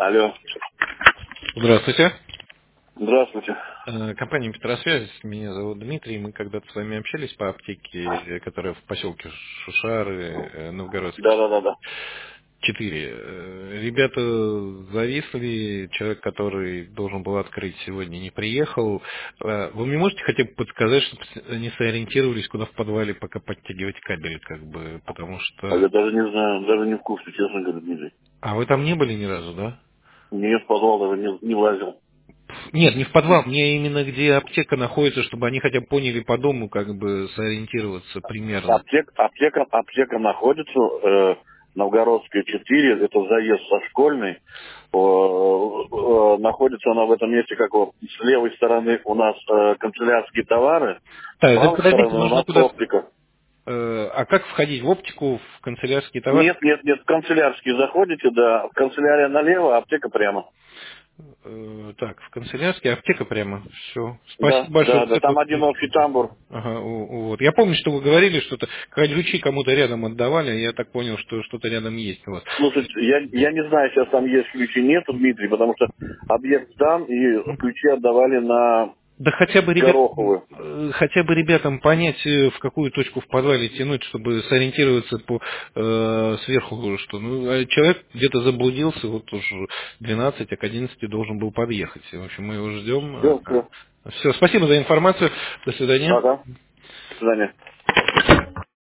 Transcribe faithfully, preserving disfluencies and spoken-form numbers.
Алло. Здравствуйте. Здравствуйте. Э, Компания Петросвязь, меня зовут Дмитрий. Мы когда-то с вами общались по аптеке, э, которая в поселке Шушары, э, Новгородский, Да, да, да, да. четыре. Э, Ребята зависли, человек, который должен был открыть сегодня, не приехал. Э, Вы мне можете хотя бы подсказать, чтобы они сориентировались, куда в подвале пока подтягивать кабель, как бы, потому А что... я даже не знаю, даже не в курсе, честно говоря, Дмитрий. А вы там не были ни разу, да? Нет, в подвал даже не, не лазил. Нет, не в подвал, мне именно где аптека находится, чтобы они хотя бы поняли по дому, как бы сориентироваться примерно. Аптек, аптека, аптека находится, э, Новгородская четыре, это заезд со школьной. Э, э, находится она в этом месте, как вот с левой стороны у нас э, канцелярские товары, с Так, так правой подождите, стороны у нужно нас куда... оптика. э, а как входить в оптику, в канцелярский товар? Нет, нет, нет, в канцелярские заходите, да, в канцелярия налево, а аптека прямо. Э, так, в канцелярский, аптека прямо. Все. Да, Спасибо большое. да, Вот да, это там вот один место. общий тамбур. Ага, у- вот. Я помню, что вы говорили, что-то ключи кому-то рядом отдавали, я так понял, что что-то рядом есть у вас. Слушайте, я, я не знаю, сейчас там есть ключи, нету, Дмитрий, потому что объект сдан, и ключи отдавали на Да хотя бы ребят, Гороховую. э, хотя бы ребятам понять, э, в какую точку в подвале тянуть, чтобы сориентироваться по э, сверху, что ну, а человек где-то заблудился, вот уже двенадцать, а к одиннадцати должен был подъехать. В общем, мы его ждем. Все, все. Все, спасибо за информацию. До свидания. Ага. До свидания.